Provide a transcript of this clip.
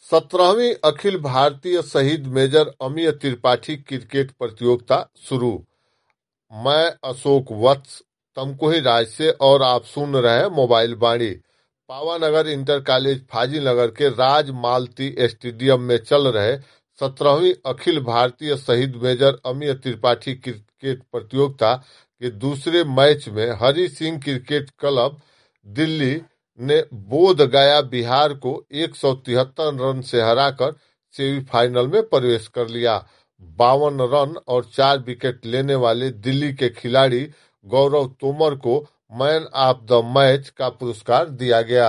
17वीं अखिल भारतीय शहीद major Amiya Tripathi cricket प्रतियोगिता शुरू। मैं अशोक वत्स तमकुही राज से और आप सुन रहे हैं mobile Vaani. Pavanagar inter college Fazilnagar के राज मालती स्टेडियम में चल रहे 17वीं अखिल भारतीय शहीद मेजर अमिय त्रिपाठी क्रिकेट प्रतियोगिता के दूसरे मैच में हरि सिंह क्रिकेट क्लब दिल्ली ने बोध गया बिहार को 173 रन से हराकर सेमीफाइनल में प्रवेश कर लिया। 52 रन और 4 विकेट लेने वाले दिल्ली के खिलाड़ी गौरव तोमर को मैन ऑफ द मैच का पुरस्कार दिया गया।